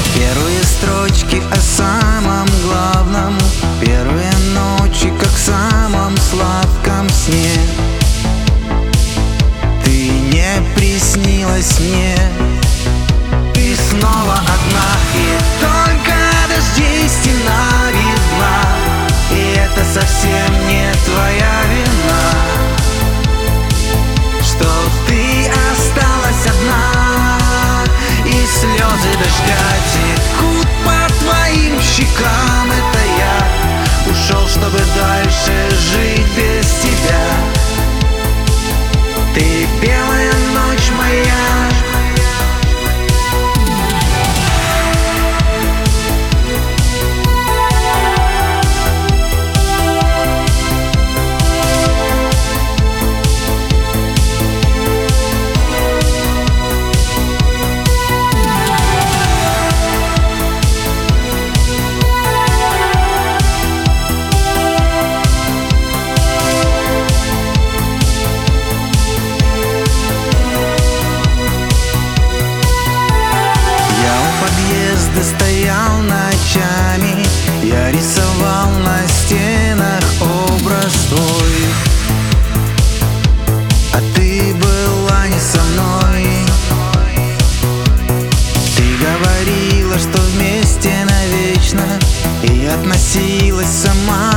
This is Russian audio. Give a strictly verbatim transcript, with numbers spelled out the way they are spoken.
Первые строчки о самом главном, первые ночи, как в самом сладком сне. Ты не приснилась мне, ты снова одна, и только дождей стена видна. И это совсем не твоя вина, что ты осталась одна, и слезы дождя текут по твоим щекам. Это я ушел, чтобы дальше жить без тебя. Ты белая ночь моя. Стоял ночами, я рисовал на стенах образ твой, а ты была не со мной. Ты говорила, что вместе навечно, и относилась сама